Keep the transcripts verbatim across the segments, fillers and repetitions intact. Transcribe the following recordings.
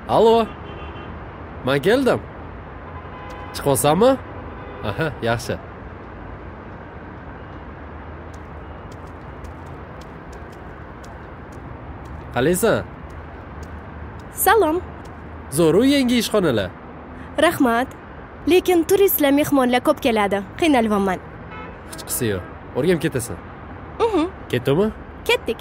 Allo. Men keldim. Chiqasanmi? Aha, yaxshi. Qalaysan? Salom. Zo'r yangi ishxonalar. Rahmat. Lekin turistlar, mehmonlar ko'p keladi. Qiynalyapman. Hech qisi yo'q. O'rganib ketasan. Mhm. Ketdimi? Ketdik.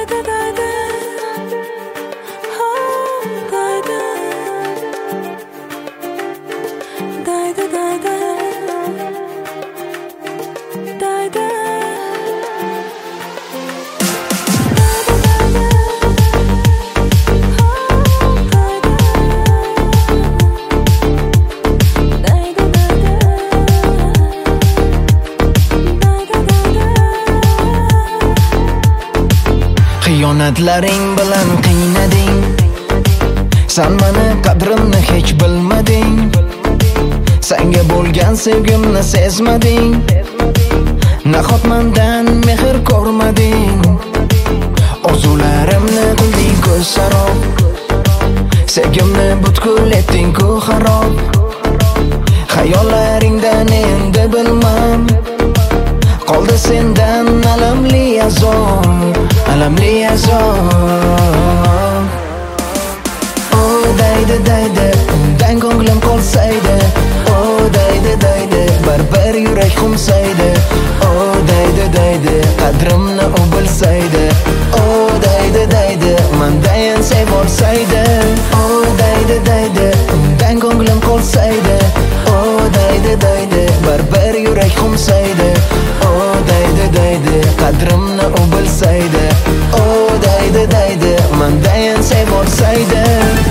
Xiyonatlaring bilan qiynading, sen meni qadrimni hech bilmading, senga bo'lgan sevgimni sezmading, nahot mendan mehr ko'rmading, orzularimni qilding ko'z sarob, sevgimni butkul etding-ku xarob, xayollaringdan endi bilmam, qoldi sendan alamli azob, alamli azob. Oh daydi daydi, undan ko'nglim qolsaydi, oh daydi daydi, baribir yurak xumsaydi, oh daydi daydi, qadrimni u bilsaydi, oh daydi daydi, mendan sevolsaydi, oh daydi daydi, undan ko'nglim qolsaydi, oh daydi daydi, baribir yurak xumsaydi, oh daydi daydi, qadrimni u bilsaydi, oh daydi daydi, mendan sevolsaydi.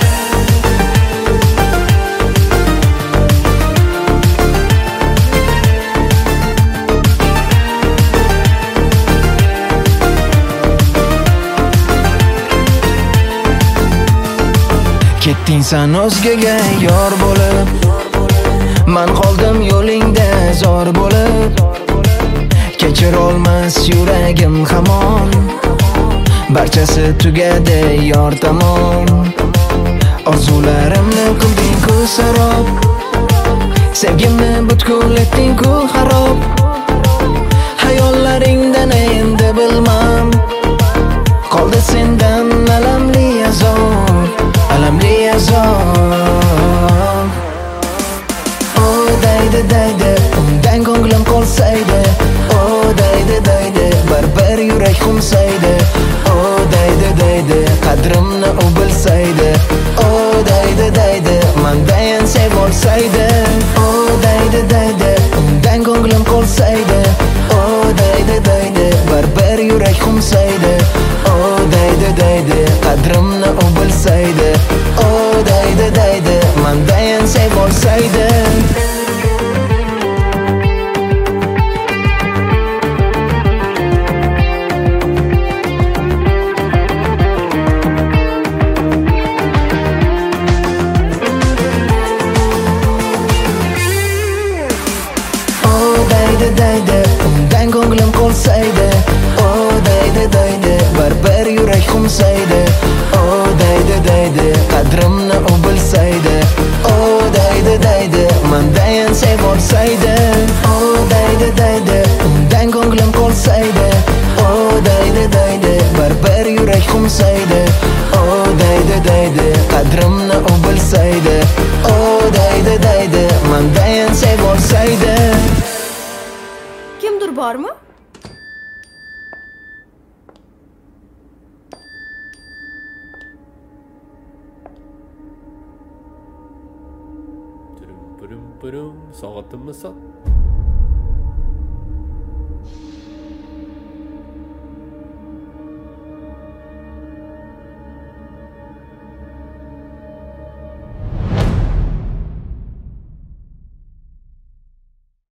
Ketding sen o'zgaga yor bo'lib, men qoldim yo'lingda zor bo'lib, kechir olmas yuragim hamon, barchasi tugadi yor tomon, orzularimni qilding-ku sarob, sevgimni butkul etding-ku xarob, hayollaringdan endi bilmam, qoldi sendan alamli azob, alamli azob. Oh daydi daydi, undan ko'nglim qolsaydi, oh daydi daydi, baribir yurak xumsaydi, oh daydi daydi, qadrimni u bilsaydi, oh daydi daydi, mendan sevolsaydi, oh daydi daydi, undan ko'nglim qolsaydi, oh daydi daydi, baribir yurak xumsaydi, oh daydi daydi, qadrimni u bilsaydi, oh daydi daydi, mendan sevolsaydi. Daydi, undan ko'nglim qolsaydi, oh daydi daydi, baribir yurak xumsaydi, oh daydi daydi, qadrimni u bilsaydi, oh daydi daydi, mendan sevolsaydi, oh daydi daydi, undan ko'nglim qolsaydi, oh daydi daydi, baribir yurak xumsaydi, oh daydi daydi, qadrimni u bilsaydi, oh daydi daydi, mendan sevolsaydi. Kimdir bormi? Purum purum purum, soatimmi soat?